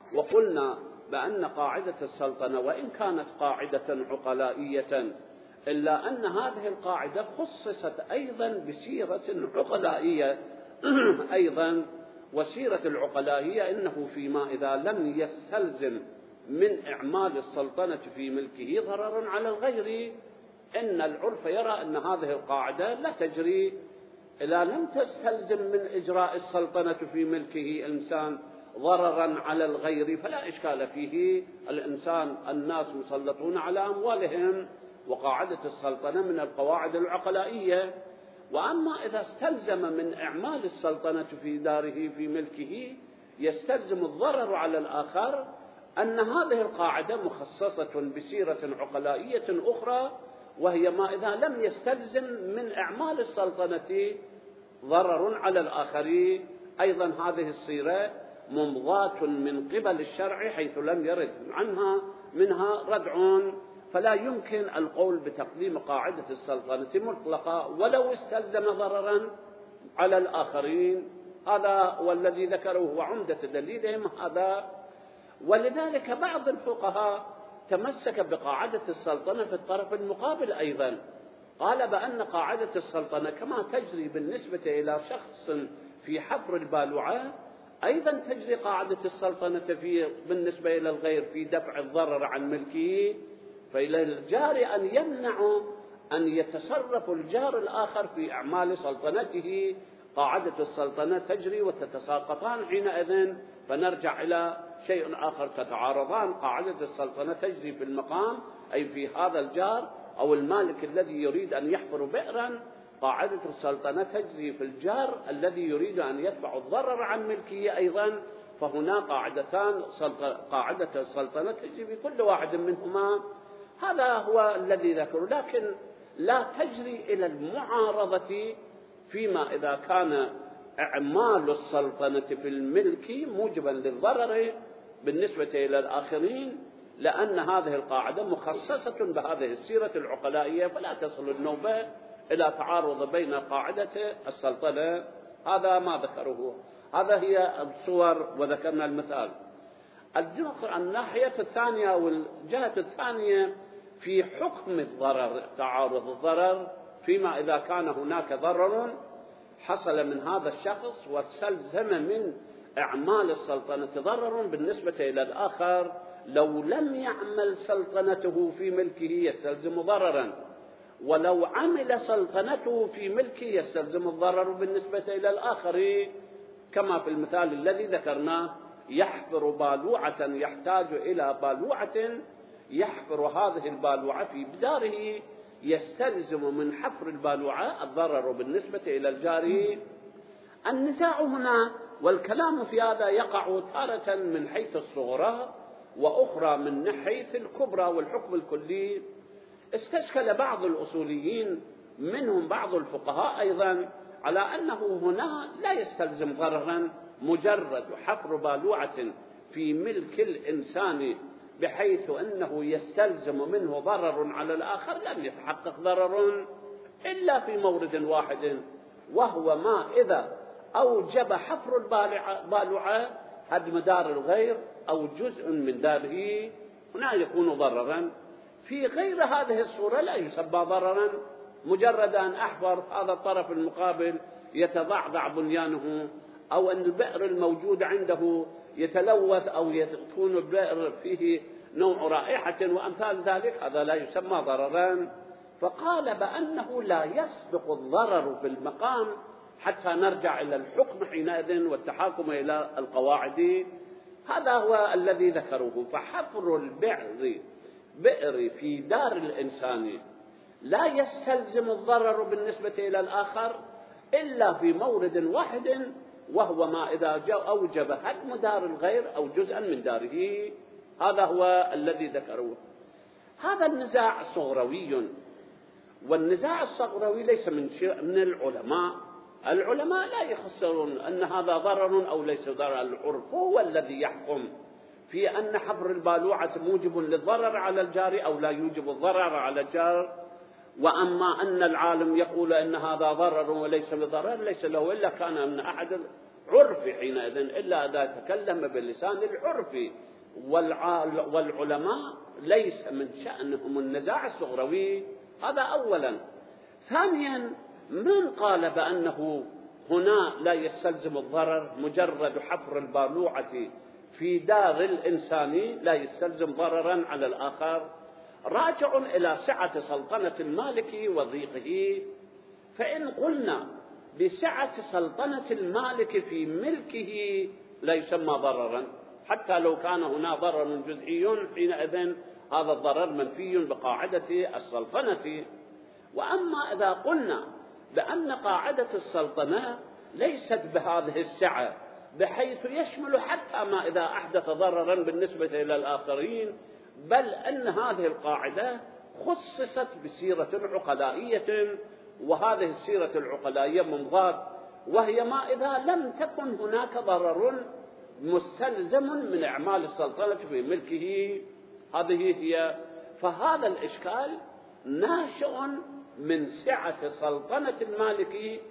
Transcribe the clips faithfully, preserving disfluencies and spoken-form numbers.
وقلنا بأن قاعدة السلطنة وإن كانت قاعدة عقلائية إلا أن هذه القاعدة خصصت أيضا بسيرة عقلائية أيضا. وسيرة العقلائية إنه فيما إذا لم يستلزم من إعمال السلطنة في ملكه ضرر على الغير، إن العرف يرى أن هذه القاعدة لا تجري إذا لم تستلزم من إجراء السلطنة في ملكه إنسان ضررا على الغير، فلا إشكال فيه. الإنسان الناس مسلطون على أموالهم، وقاعدة السلطنة من القواعد العقلائية. وأما إذا استلزم من إعمال السلطنة في داره في ملكه يستلزم الضرر على الآخر، أن هذه القاعدة مخصصة بسيرة عقلائية أخرى، وهي ما إذا لم يستلزم من إعمال السلطنة ضرر على الآخرين. أيضا هذه الصيغة ممضاة من قبل الشرع حيث لم يرد عنها منها ردع، فلا يمكن القول بتقديم قاعدة السلطنة مطلقة ولو استلزم ضررا على الآخرين. هذا والذي ذكره وعمدة دليلهم هذا. ولذلك بعض الفقهاء تمسك بقاعدة السلطنة في الطرف المقابل أيضا، قال بأن قاعدة السلطنة كما تجري بالنسبة إلى شخص في حفر البالوعة أيضا تجري قاعدة السلطنة في بالنسبة إلى الغير في دفع الضرر عن ملكه. فإلى الجار أن يمنع أن يتصرف الجار الآخر في أعمال سلطنته. قاعدة السلطنة تجري وتتساقطان حينئذ، فنرجع إلى شيء آخر تتعارضان. قاعدة السلطنة تجري في المقام أي في هذا الجار أو المالك الذي يريد أن يحفر بئرا، قاعدة السلطنة تجري في الجار الذي يريد أن يدفع الضرر عن ملكه أيضا. فهنا قاعدتان، قاعدة السلطنة تجري في كل واحد منهما. هذا هو الذي ذكره، لكن لا تجري إلى المعارضة فيما إذا كان إعمال السلطنة في الملك موجبا للضرر بالنسبة إلى الآخرين، لأن هذه القاعدة مخصصة بهذه السيرة العقلائية، فلا تصل النوبة إلى تعارض بين قاعدة السلطنة. هذا ما ذكره. هذا هي الصور وذكرنا المثال. الناحية الثانية والجهة الثانية في حكم الضرر، تعارض الضرر فيما إذا كان هناك ضرر حصل من هذا الشخص واستلزم من إعمال السلطنة ضرر بالنسبة إلى الآخر، لو لم يعمل سلطنته في ملكه يستلزم ضررا، ولو عمل سلطنته في ملكه يستلزم الضرر بالنسبة إلى الآخر، كما في المثال الذي ذكرناه: يحفر بالوعة يحتاج إلى بالوعة، يحفر هذه البالوعة في بداره، يستلزم من حفر البالوعة الضرر بالنسبة إلى الجار. النزاع هنا والكلام في هذا يقع تارة من حيث الصغرى وأخرى من حيث الكبرى والحكم الكلي. استشكل بعض الأصوليين منهم بعض الفقهاء أيضا على أنه هنا لا يستلزم ضررا، مجرد حفر بالوعة في ملك الإنسان بحيث أنه يستلزم منه ضرر على الآخر لم يتحقق ضرر إلا في مورد واحد، وهو ما إذا أوجب حفر البالوعة هدم دار الغير أو جزء من داره، هنا يكون ضررا. في غير هذه الصورة لا يسمى ضررا، مجرد أن أحفر هذا الطرف المقابل يتضعضع بنيانه، أو أن البئر الموجود عنده يتلوث، أو يكون البئر فيه نوع رائحة وأمثال ذلك، هذا لا يسمى ضررا. فقال بأنه لا يسبق الضرر في المقام حتى نرجع إلى الحكم حينئذ والتحاكم إلى القواعد. هذا هو الذي ذكروه. فحفر البئر بئر في دار الإنسان لا يستلزم الضرر بالنسبة إلى الآخر إلا في مورد واحد، وهو ما إذا أوجب هدم دار الغير أو جزءا من داره. هذا هو الذي ذكروه. هذا النزاع صغروي، والنزاع الصغروي ليس من من العلماء. العلماء لا يخصرون أن هذا ضرر أو ليس ضرر، العرف هو الذي يحكم في أن حفر البالوعة موجب للضرر على الجار أو لا يوجب الضرر على الجار. وأما أن العالم يقول أن هذا ضرر وليس بضرر، ليس له إلا كان من أحد عرفي حينئذ، إلا إذا تكلم باللسان العرفي. والعلماء ليس من شأنهم النزاع الصغروي، هذا أولا. ثانيا، من قال بأنه هنا لا يستلزم الضرر؟ مجرد حفر البالوعة في دار الإنسان لا يستلزم ضررا على الآخر، راجع إلى سعة سلطنة المالك وضيقه. فإن قلنا بسعة سلطنة المالك في ملكه لا يسمى ضررا، حتى لو كان هنا ضرر جزئي حينئذ هذا الضرر منفي بقاعدة السلطنة. وأما إذا قلنا بأن قاعدة السلطنة ليست بهذه السعة بحيث يشمل حتى ما إذا أحدث ضررا بالنسبة إلى الآخرين، بل أن هذه القاعدة خصصت بسيرة عقلائية، وهذه السيرة العقلائية منضاد، وهي ما إذا لم تكن هناك ضرر مستلزم من إعمال السلطنة في ملكه. هذه هي. فهذا الإشكال ناشئ من سعة سلطنة المالك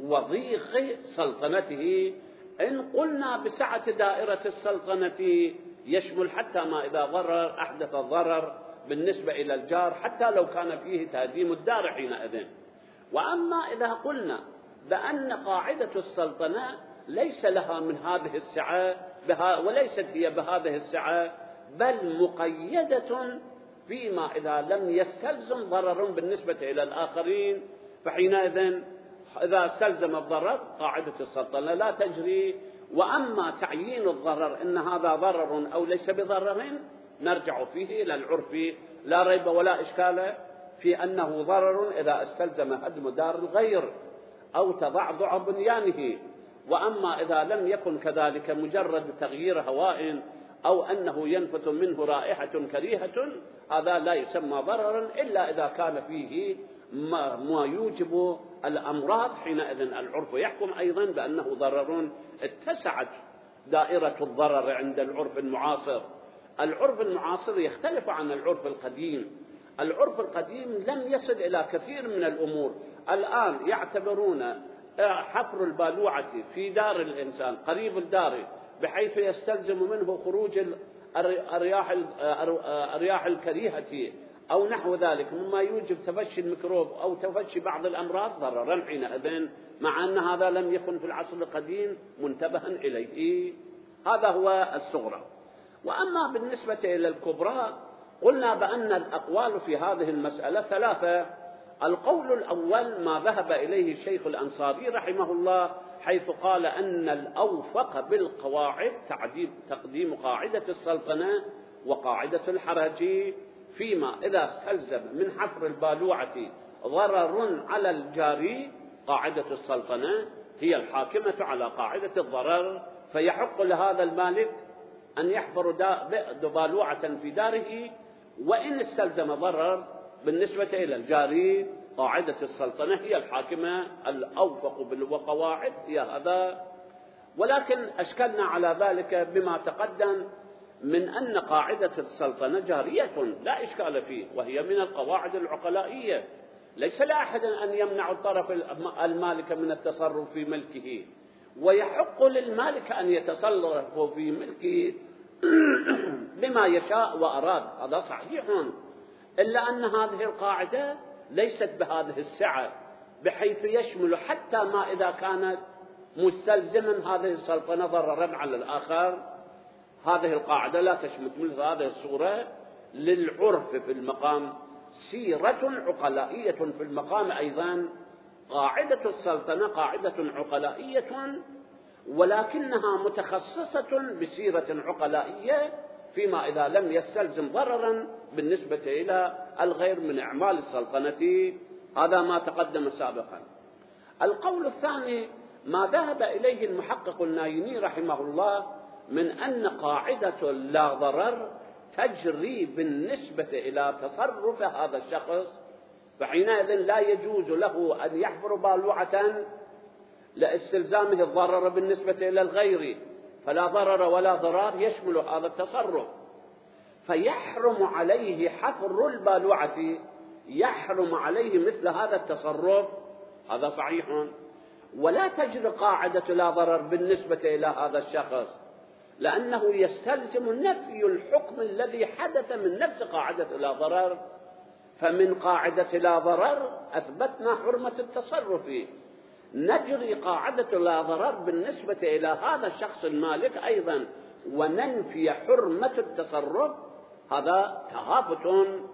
وضيق سلطنته. إن قلنا بسعة دائرة السلطنة يشمل حتى ما إذا ضرر أحدث الضرر بالنسبة إلى الجار، حتى لو كان فيه تهديم الدار حينئذ. وأما إذا قلنا بأن قاعدة السلطنة ليس لها من هذه السعة بها، وليست هي بهذه السعة، بل مقيدة فيما إذا لم يستلزم ضرر بالنسبة إلى الآخرين، فحينئذ إذا استلزم الضرر قاعدة السلطنة لا تجري. وأما تعيين الضرر إن هذا ضرر أو ليس بضرر نرجع فيه إلى العرف، لا ريب ولا إشكال في أنه ضرر إذا استلزم هدم دار الغير أو تضعضع بنيانه. وأما إذا لم يكن كذلك، مجرد تغيير هواء أو أنه ينفث منه رائحة كريهة، هذا لا يسمى ضررا إلا إذا كان فيه ما يوجب الأمراض، حينئذ العرف يحكم أيضا بأنه ضرر. اتسعت دائرة الضرر عند العرف المعاصر. العرف المعاصر يختلف عن العرف القديم. العرف القديم لم يصل إلى كثير من الأمور. الآن يعتبرون حفر البالوعة في دار الإنسان قريب الدار بحيث يستلزم منه خروج الأرياح الأرياح الكريهة أو نحو ذلك مما يوجب تفشي الميكروب أو تفشي بعض الأمراض ضررا حينئذ، مع أن هذا لم يكن في العصر القديم منتبها إليه. هذا هو الصغرى. وأما بالنسبة إلى الكبرى قلنا بأن الأقوال في هذه المسألة ثلاثة. القول الأول ما ذهب إليه الشيخ الأنصاري رحمه الله، حيث قال أن الأوفق بالقواعد تقديم قاعدة السلطنة وقاعدة الحرج، فيما إذا استلزم من حفر البالوعة ضرر على الجاري قاعدة السلطنة هي الحاكمة على قاعدة الضرر، فيحق لهذا المالك أن يحفر بالوعة في داره وإن استلزم ضرر بالنسبة إلى الجاري قاعدة السلطنة هي الحاكمة الأوفق بالقواعد هي هذا. ولكن أشكلنا على ذلك بما تقدم من أن قاعدة السلطنة جارية لا إشكال فيه، وهي من القواعد العقلائية. ليس لأحد أن يمنع الطرف المالك من التصرف في ملكه، ويحق للمالك أن يتصرف في ملكه بما يشاء وأراد، هذا صحيح. إلا أن هذه القاعدة ليست بهذه السعة بحيث يشمل حتى ما إذا كانت مستلزما هذه السلطنة ضررا على الآخر. هذه القاعدة لا تشمل مثل هذه الصورة. للعرف في المقام سيرة عقلائية في المقام أيضا. قاعدة السلطنة قاعدة عقلائية ولكنها متخصصة بسيرة عقلائية فيما إذا لم يستلزم ضررا بالنسبة إلى الغير من أعمال السلطنة. هذا ما تقدم سابقا. القول الثاني ما ذهب إليه المحقق النايني رحمه الله من أن قاعدة لا ضرر تجري بالنسبة إلى تصرف هذا الشخص، فحينئذ لا يجوز له أن يحفر بالوعة لاستلزامه الضرر بالنسبة إلى الغير، فلا ضرر ولا ضرار يشمل هذا التصرف، فيحرم عليه حفر البالوعة، يحرم عليه مثل هذا التصرف. هذا صحيح. ولا تجري قاعدة لا ضرر بالنسبة إلى هذا الشخص، لأنه يستلزم نفي الحكم الذي حدث من نفس قاعدة لا ضرر. فمن قاعدة لا ضرر أثبتنا حرمة التصرف، نجري قاعدة لا ضرر بالنسبة إلى هذا الشخص المالك أيضا وننفي حرمة التصرف، هذا تهافت.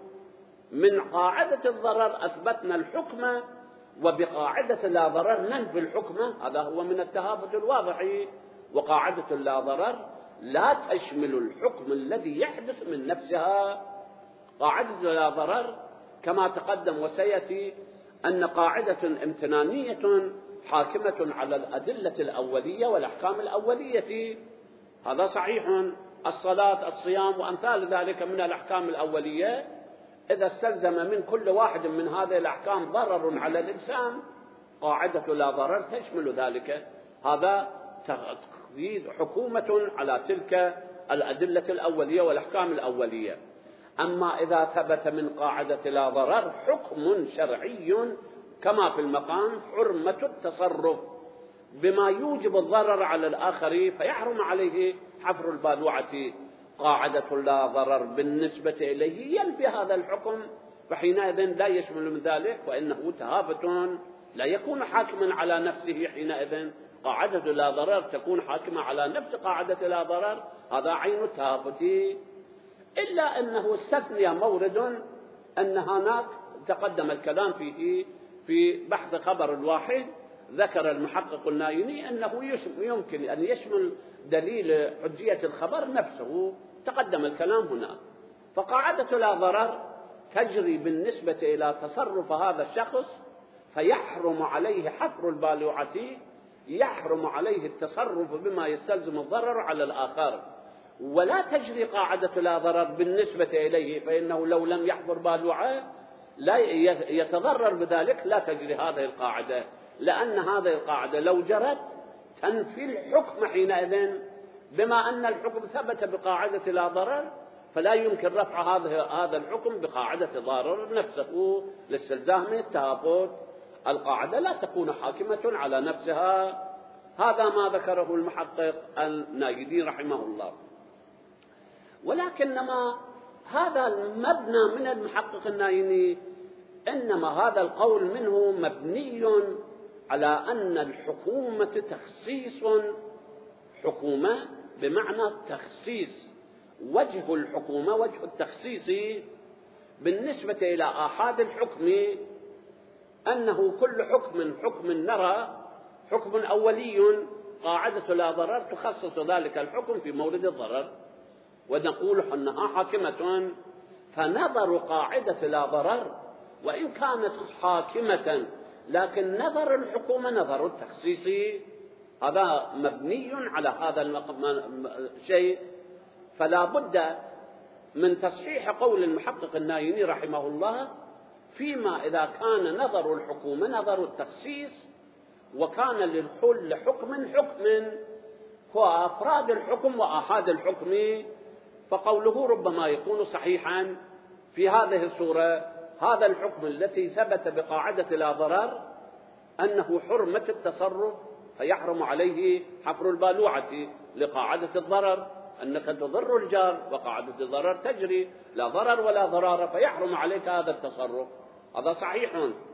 من قاعدة الضرر أثبتنا الحكم، وبقاعدة لا ضرر ننفي الحكم، هذا هو من التهافت الواضح. وقاعدة لا ضرر لا تشمل الحكم الذي يحدث من نفسها. قاعدة لا ضرر كما تقدم وسيأتي أن قاعدة امتنانية حاكمة على الأدلة الأولية والأحكام الأولية، هذا صحيح. الصلاة، الصيام وأمثال ذلك من الأحكام الأولية، إذا استلزم من كل واحد من هذه الأحكام ضرر على الإنسان، قاعدة لا ضرر تشمل ذلك. هذا تقييد حكومة على تلك الأدلة الأولية والأحكام الأولية. أما إذا ثبت من قاعدة لا ضرر حكم شرعي كما في المقام حرمة التصرف بما يوجب الضرر على الآخر فيحرم عليه حفر البالوعة، قاعدة لا ضرر بالنسبة إليه ينفي هذا الحكم، فحينئذ لا يشمل من ذلك، وإنه تهافت لا يكون حاكما على نفسه. حينئذ قاعدة لا ضرر تكون حاكمة على نفس قاعدة لا ضرر، هذا عين التهافت. إلا أنه استثني مورد أن هناك تقدم الكلام فيه في بحث خبر الواحد، ذكر المحقق النايني أنه يمكن أن يشمل دليل حجية الخبر نفسه، تقدم الكلام هنا. فقاعدة لا ضرر تجري بالنسبة إلى تصرف هذا الشخص فيحرم عليه حفر البالوعة، يحرم عليه التصرف بما يستلزم الضرر على الآخر. ولا تجري قاعدة لا ضرر بالنسبة إليه، فإنه لو لم يحفر بالوعة لا يتضرر بذلك، لا تجري هذه القاعدة، لأن هذه القاعدة لو جرت تنفي الحكم حينئذ، بما أن الحكم ثبت بقاعدة لا ضرر فلا يمكن رفع هذا هذا الحكم بقاعدة ضرر نفسه لاستلزامه التهافت. القاعدة لا تكون حاكمة على نفسها. هذا ما ذكره المحقق النايدي رحمه الله. ولكنما هذا المبنى من المحقق النايني إنما هذا القول منه مبني على أن الحكومة تخصيص، حكومة بمعنى تخصيص، وجه الحكومة وجه التخصيص بالنسبة إلى آحاد الحكم أنه كل حكم حكم نرى حكم أولي، قاعدة لا ضرر تخصص ذلك الحكم في مورد الضرر ونقول أنها حاكمة. فنظر قاعدة لا ضرر وإن كانت حاكمة لكن نظر الحكومة نظر التخصيص، هذا مبني على هذا الشيء. فلا بد من تصحيح قول المحقق النايني رحمه الله فيما إذا كان نظر الحكومة نظر التخصيص وكان للكل حكم حكم هو أفراد الحكم وآحاد الحكم، فقوله ربما يكون صحيحا في هذه الصورة. هذا الحكم الذي ثبت بقاعدة لا ضرر أنه حرمة التصرف فيحرم عليه حفر البالوعة لقاعدة الضرر، أنك تضر الجار وقاعدة الضرر تجري، لا ضرر ولا ضرار فيحرم عليك هذا التصرف، هذا صحيح.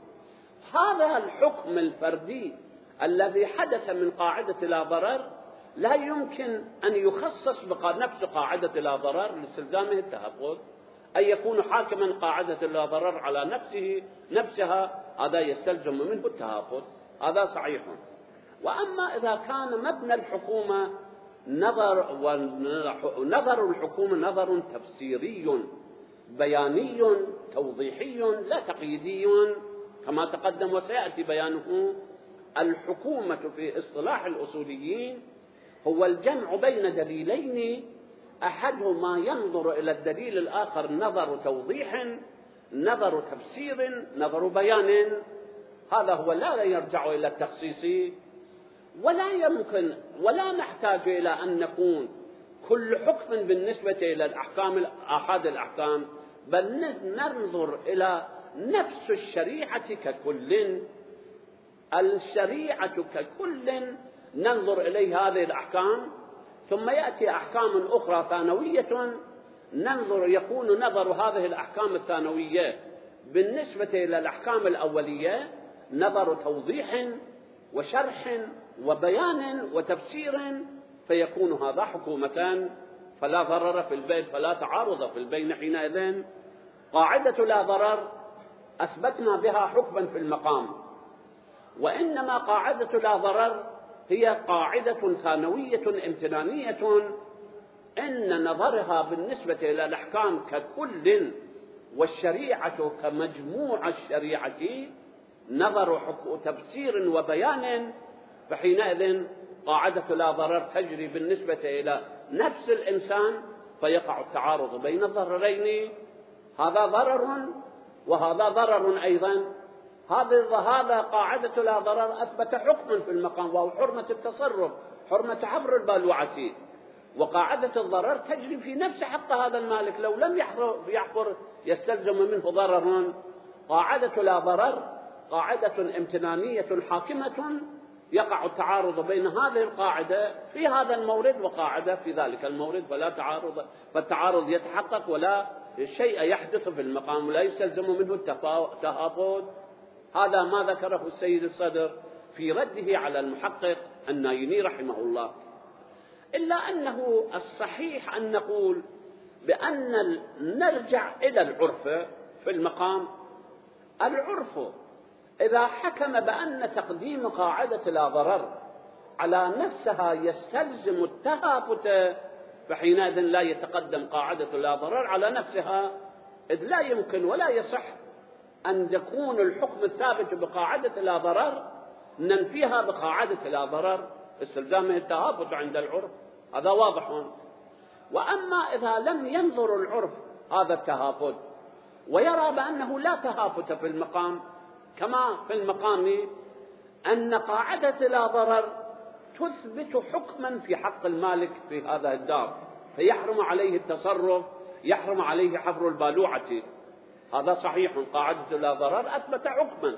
هذا الحكم الفردي الذي حدث من قاعدة لا ضرر لا يمكن أن يخصص بنفس قاعدة لا ضرر لاستلزامه التهافت، أن يكون حاكما قاعدة لا ضرر على نفسه نفسها، هذا يستلزم منه التهافت، هذا صحيح. وأما إذا كان مبنى الحكومة نظر ونظر الحكومة نظر تفسيري بياني توضيحي لا تقييدي كما تقدم وسيأتي بيانه. الحكومة في اصطلاح الأصوليين هو الجمع بين دليلين أحدهما ينظر إلى الدليل الآخر نظر توضيح، نظر تفسير، نظر بيان، هذا هو لا يرجع إلى التخصيص. ولا يمكن ولا نحتاج إلى أن نكون كل حكم بالنسبة إلى الأحكام آحاد الأحكام، بل ننظر إلى نفس الشريعة ككل. الشريعة ككل ننظر إليه هذه الأحكام، ثم يأتي أحكام أخرى ثانوية ننظر يكون نظر هذه الأحكام الثانوية بالنسبة إلى الأحكام الأولية نظر توضيح وشرح وبيان وتفسير، فيكون هذا حكومة فلا ضرر في البين فلا تعارض في البين. حينئذ قاعدة لا ضرر أثبتنا بها حكما في المقام، وإنما قاعدة لا ضرر هي قاعدة ثانوية امتنانية إن نظرها بالنسبة إلى الأحكام ككل والشريعة كمجموع الشريعة نظر تفسير وبيان، فحينئذ قاعدة لا ضرر تجري بالنسبة إلى نفس الإنسان، فيقع التعارض بين الضررين، هذا ضرر وهذا ضرر أيضا. هذا قاعدة لا ضرر أثبت حكما في المقام وهو حرمة التصرف، حرمة حفر البالوعة، وقاعدة الضرر تجري في نفس حق هذا المالك، لو لم يحفر يستلزم منه ضرر. قاعدة لا ضرر قاعدة امتنانية حاكمة، يقع التعارض بين هذه القاعدة في هذا المورد وقاعدة في ذلك المورد، فلا تعارض، فالتعارض يتحقق ولا شيء يحدث في المقام ولا يستلزم منه التهافت. هذا ما ذكره السيد الصدر في رده على المحقق النايني رحمه الله. إلا أنه الصحيح أن نقول بأن نرجع إلى العرف في المقام. العرف إذا حكم بأن تقديم قاعدة لا ضرر على نفسها يستلزم التهافت، فحينئذ لا يتقدم قاعدة لا ضرر على نفسها، إذ لا يمكن ولا يصح أن يكون الحكم الثابت بقاعدة لا ضرر ننفيها بقاعدة لا ضرر، استلزامه التهافت عند العرف، هذا واضح. وأما إذا لم ينظر العرف هذا التهافت ويرى بأنه لا تهافت في المقام، كما في المقام أن قاعدة لا ضرر تثبت حكما في حق المالك في هذا الدار، فيحرم عليه التصرف، يحرم عليه حفر البالوعة، هذا صحيح، قاعدة لا ضرر أثبت حكما.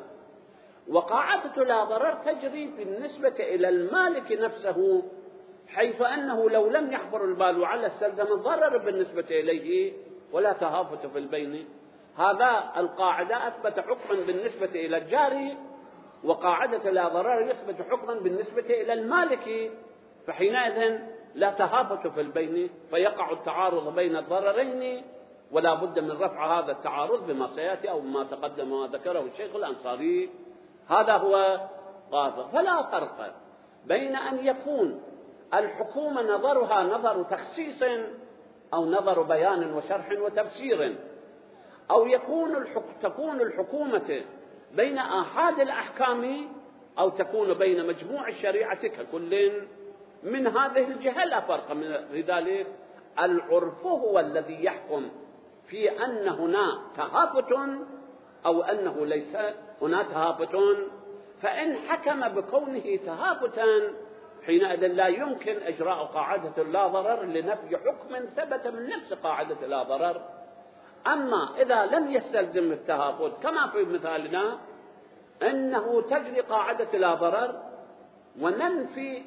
وقاعدة لا ضرر تجري بالنسبة إلى المالك نفسه، حيث أنه لو لم يحفر البالوعة لاستلزم الضرر بالنسبة إليه ولا تهافت في البين. هذا القاعدة أثبت حكما بالنسبة إلى الجاري، وقاعدة لا ضرر يثبت حكما بالنسبة إلى المالك، فحينئذ لا تهافت في البين، فيقع التعارض بين الضررين، ولا بد من رفع هذا التعارض بما سيأتي أو ما تقدم وذكره الشيخ الأنصاري. هذا هو قاضي. فلا فرق بين أن يكون الحكومة نظرها نظر تخصيص أو نظر بيان وشرح وتفسير، أو يكون الحك... تكون الحكومة بين آحاد الأحكام، أو تكون بين مجموع الشريعة ككل. من هذه الجهة لا فرق من ذلك. العرف هو الذي يحكم في أن هنا تهافت أو أنه ليس هنا تهافت، فإن حكم بكونه تهافتا حينئذ لا يمكن إجراء قاعدة لا ضرر لنفي حكم ثبت من نفس قاعدة لا ضرر. أما إذا لم يستلزم التهافت كما في مثالنا أنه تجري قاعدة لا ضرر وننفي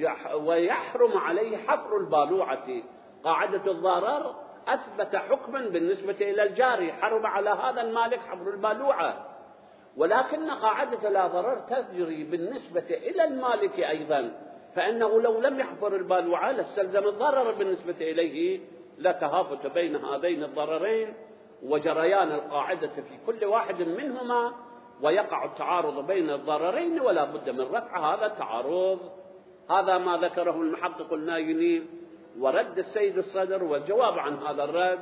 ويحرم عليه حفر البالوعة، قاعدة الضرر أثبت حكما بالنسبة إلى الجاري، حرم على هذا المالك حفر البالوعة، ولكن قاعدة لا ضرر تجري بالنسبة إلى المالك أيضا، فإنه لو لم يحفر البالوعة لاستلزم الضرر بالنسبة إليه، لا تهافت بين هذين الضررين وجريان القاعدة في كل واحد منهما، ويقع التعارض بين الضررين ولا بد من رفع هذا التعارض. هذا ما ذكره المحقق النايني ورد السيد الصدر والجواب عن هذا الرد.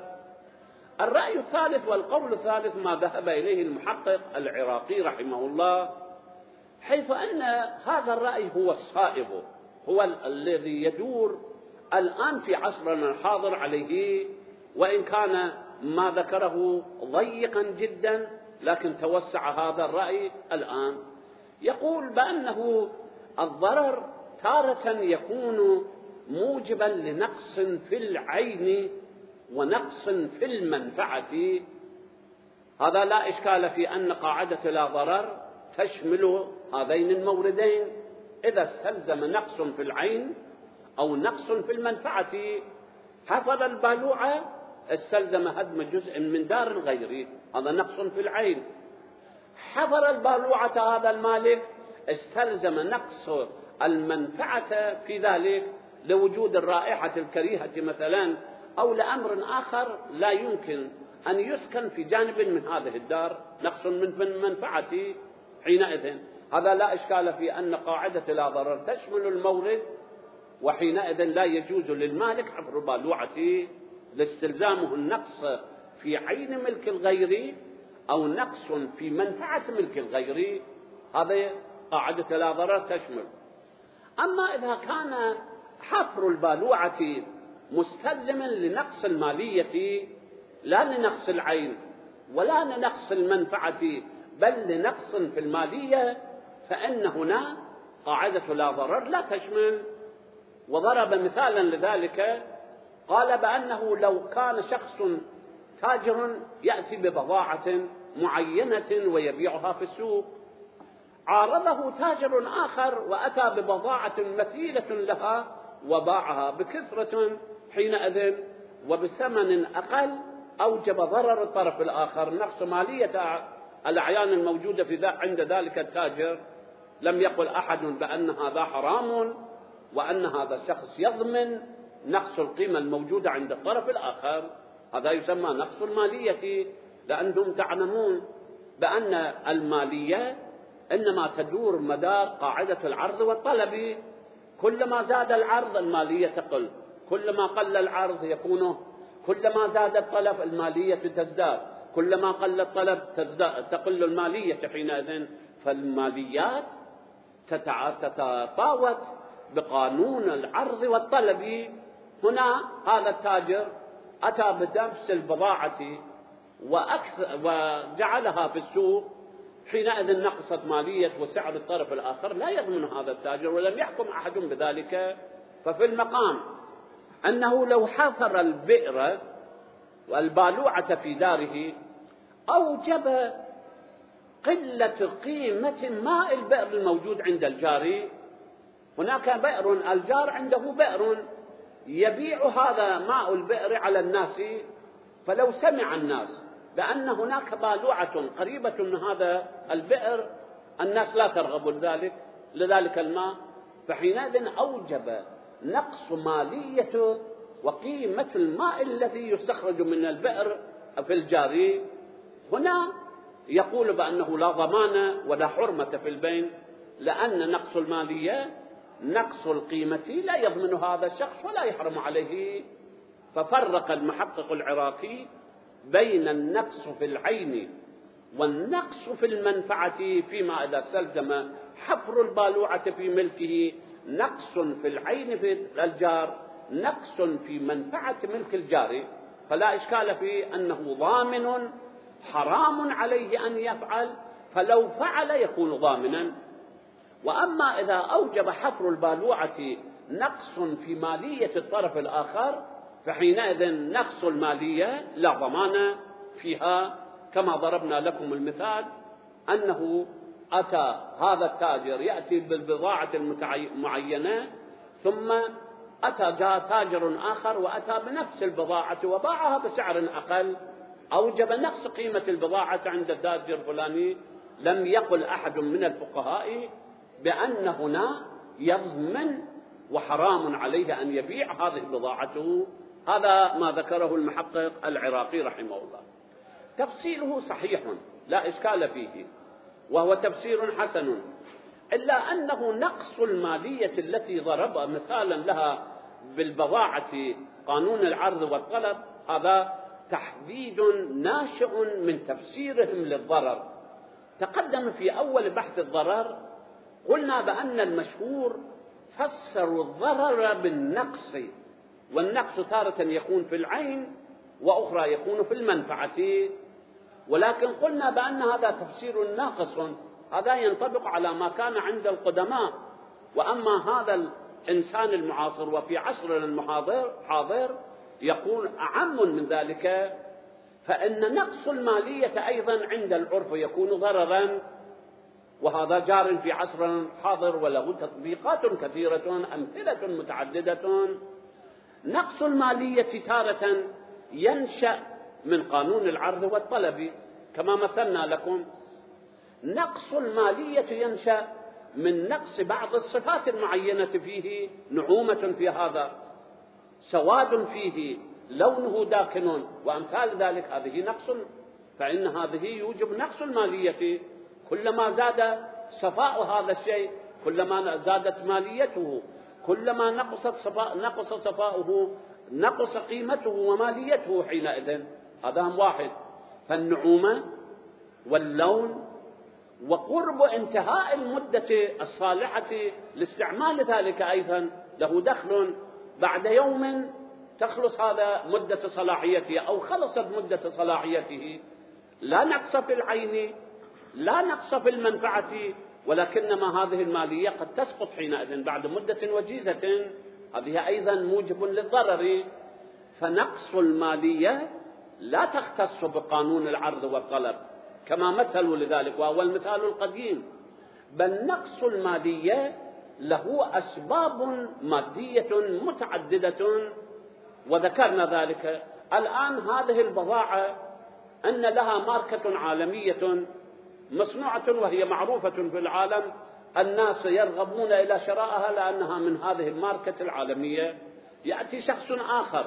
الرأي الثالث والقول الثالث ما ذهب إليه المحقق العراقي رحمه الله، حيث أن هذا الرأي هو الصائب، هو الذي يدور الآن في عصرنا الحاضر عليه، وإن كان ما ذكره ضيقا جدا لكن توسع هذا الرأي الآن. يقول بأنه الضرر تارة يكون موجبا لنقص في العين ونقص في المنفعة. هذا لا إشكال في أن قاعدة لا ضرر تشمل هذين الموردين إذا استلزم نقص في العين أو نقص في المنفعة. حفر البالوعة استلزم هدم جزء من دار غيره، هذا نقص في العين. حفر البالوعة هذا المالك استلزم نقص المنفعة في ذلك لوجود الرائحة الكريهة مثلا، أو لأمر آخر لا يمكن أن يسكن في جانب من هذه الدار، نقص من المنفعة. حينئذ هذا لا إشكال في أن قاعدة لا ضرر تشمل المورد، وحينئذ لا يجوز للمالك حفر بالوعة لاستلزامه النقص في عين ملك الغير أو نقص في منفعة ملك الغير، هذا قاعدة لا ضرر تشمل. أما إذا كان حفر البالوعة مستلزما لنقص المالية لا لنقص العين ولا لنقص المنفعة بل لنقص في المالية، فإن هنا قاعدة لا ضرر لا تشمل. وضرب مثالا لذلك، قال بأنه لو كان شخص تاجر يأتي ببضاعة معينة ويبيعها في السوق، عارضه تاجر آخر وأتى ببضاعة مثيلة لها وباعها بكثرة، حينئذ وبثمن أقل أوجب ضرر الطرف الآخر نقص مالية الأعيان الموجودة في عند ذلك التاجر. لم يقل أحد بأن هذا حرام وأن هذا الشخص يضمن نقص القيمة الموجودة عند الطرف الآخر، هذا يسمى نقص المالية، لأنهم تعلمون بأن المالية إنما تدور مدار قاعدة العرض والطلب. كلما زاد العرض المالية تقل، كلما قل العرض يكون، كلما زاد الطلب المالية تزداد، كلما قل الطلب تقل المالية. حينئذ فالماليات تتفاوت بقانون العرض والطلب. هنا هذا التاجر أتى بنفس البضاعة وجعلها في السوق، حينئذ نقصت مالية وسعر الطرف الآخر، لا يضمن هذا التاجر ولم يحكم أحد بذلك. ففي المقام أنه لو حفر البئر والبالوعة في داره أوجب قلة قيمة ماء البئر الموجود عند الجاري. هناك بئر، الجار عنده بئر يبيع هذا ماء البئر على الناس، فلو سمع الناس بأن هناك بالوعة قريبة من هذا البئر الناس لا ترغب لذلك لذلك الماء، فحينئذ أوجب نقص مالية وقيمة الماء الذي يستخرج من البئر في الجاري. هنا يقول بأنه لا ضمان ولا حرمة في البين، لأن نقص المالية نقص القيمة لا يضمن هذا الشخص ولا يحرم عليه. ففرق المحقق العراقي بين النقص في العين والنقص في المنفعة، فيما إذا استلزم حفر البالوعة في ملكه نقص في العين في الجار، نقص في منفعة ملك الجار، فلا إشكال في أنه ضامن حرام عليه أن يفعل، فلو فعل يكون ضامنا. وأما إذا أوجب حفر البالوعة نقص في مالية الطرف الآخر فحينئذ نقص المالية لا ضمان فيها، كما ضربنا لكم المثال أنه أتى هذا التاجر يأتي بالبضاعة المعينة ثم أتى جاء تاجر آخر وأتى بنفس البضاعة وباعها بسعر أقل، أوجب نقص قيمة البضاعة عند التاجر الفلاني. لم يقل أحد من الفقهاء بأن هنا يضمن وحرام عليه أن يبيع هذه بضاعته. هذا ما ذكره المحقق العراقي رحمه الله. تفسيره صحيح لا إشكال فيه وهو تفسير حسن، إلا أنه نقص المالية التي ضرب مثالا لها بالبضاعة قانون العرض والطلب، هذا تحديد ناشئ من تفسيرهم للضرر. تقدم في أول بحث الضرر قلنا بأن المشهور فسروا الضرر بالنقص، والنقص تارة يكون في العين وأخرى يكون في المنفعة، ولكن قلنا بأن هذا تفسير ناقص، هذا ينطبق على ما كان عند القدماء. وأما هذا الإنسان المعاصر وفي عصرنا المحاضر حاضر يقول أعم من ذلك، فإن نقص المالية أيضا عند العرف يكون ضررا، وهذا جار في عصرنا الحاضر وله تطبيقات كثيرة، أمثلة متعددة. نقص المالية تارة ينشأ من قانون العرض والطلب كما مثلنا لكم. نقص المالية ينشأ من نقص بعض الصفات المعينة فيه، نعومة في هذا، سواد فيه، لونه داكن وأمثال ذلك، هذه نقص، فإن هذه يوجب نقص المالية. كلما زاد صفاء هذا الشيء كلما زادت ماليته، كلما نقصت صفاء نقص صفاؤه نقص قيمته وماليته حينئذ. هذا هم واحد. فالنعومة واللون وقرب انتهاء المدة الصالحة لاستعمال ذلك أيضا له دخل. بعد يوم تخلص هذا مدة صلاحيته أو خلصت مدة صلاحيته، لا نقص في العين، لا نقص في المنفعة، ولكنما هذه المالية قد تسقط حينئذ بعد مدة وجيزة، هذه أيضا موجب للضرر. فنقص المالية لا تختص بقانون العرض والطلب كما مثلوا لذلك وهو المثال القديم، بل نقص المالية له أسباب مادية متعددة وذكرنا ذلك. الآن هذه البضاعة أن لها ماركة عالمية مصنوعة وهي معروفة في العالم، الناس يرغبون إلى شرائها لأنها من هذه الماركة العالمية. يأتي شخص آخر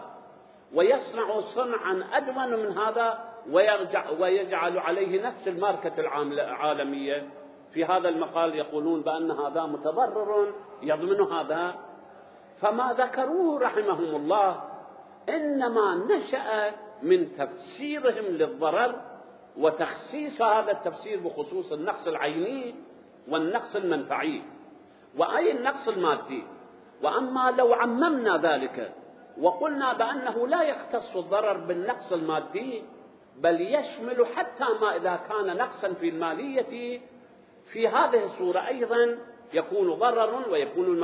ويصنع صنعا أدون من هذا ويرجع ويجعل عليه نفس الماركة العالمية. في هذا المقال يقولون بأن هذا متضرر يضمن هذا. فما ذكروه رحمهم الله إنما نشأ من تفسيرهم للضرر وتخصيص هذا التفسير بخصوص النقص العيني والنقص المنفعي وأي النقص المادي. وأما لو عممنا ذلك وقلنا بأنه لا يختص الضرر بالنقص المادي بل يشمل حتى ما إذا كان نقصا في المالية، في هذه الصورة أيضا يكون ضرر ويكون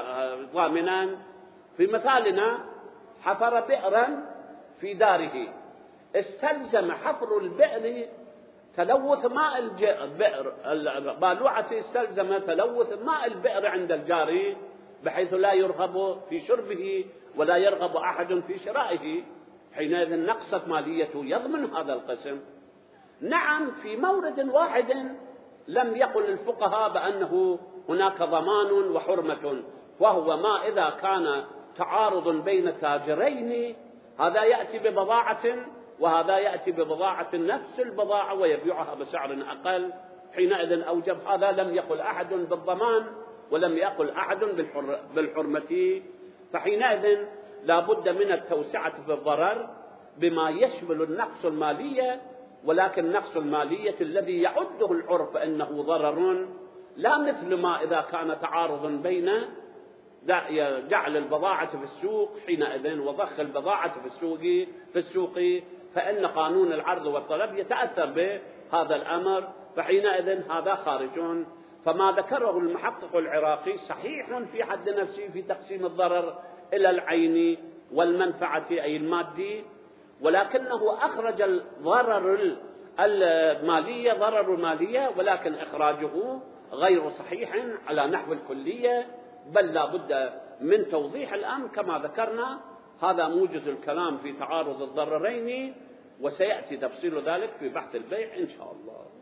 ضامنا. في مثالنا حفر بئرا في داره، استلزم حفر البئر تلوث ماء البئر، البالوعة استلزم تلوث ماء البئر عند الجاري بحيث لا يرغب في شربه ولا يرغب أحد في شرائه، حينئذ نقصت ماليته يضمن هذا القسم. نعم في مورد واحد لم يقل الفقهاء بأنه هناك ضمان وحرمة، وهو ما إذا كان تعارض بين تاجرين، هذا يأتي ببضاعة وهذا يأتي ببضاعة نفس البضاعة ويبيعها بسعر أقل، حينئذ أوجب هذا. لم يقل أحد بالضمان ولم يقل أحد بالحرمة، فحينئذ لا بد من التوسعة في الضرر بما يشمل النقص المالية، ولكن النقص المالية الذي يعده العرف أنه ضرر، لا مثل ما إذا كان تعارض بين جعل البضاعة في السوق حينئذ وضخ البضاعة في السوق في السوق فإن قانون العرض والطلب يتأثر بهذا الأمر، فحينئذ هذا خارج. فما ذكره المحقق العراقي صحيح في حد نفسه في تقسيم الضرر إلى العين والمنفعة أي المادي، ولكنه أخرج الضرر المالية ضرر المالية، ولكن إخراجه غير صحيح على نحو الكلية، بل لا بد من توضيح الأمر كما ذكرنا. هذا موجز الكلام في تعارض الضررين، وسيأتي تفصيل ذلك في بحث البيع إن شاء الله.